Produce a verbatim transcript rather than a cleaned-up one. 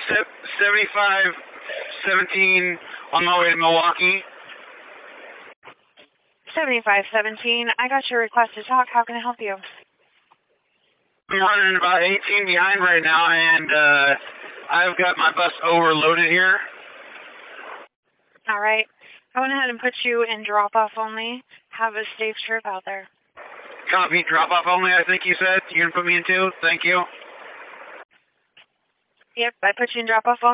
seventy-five seventeen on my way to Milwaukee. seventy-five seventeen, I got your request to talk. How can I help you? I'm running about eighteen behind right now, and uh, I've got my bus overloaded here. All right. I went ahead and put you in drop-off only. Have a safe trip out there. Copy, drop-off only, I think you said. You're going to put me in too? Thank you. Yep, I put you in drop-off only.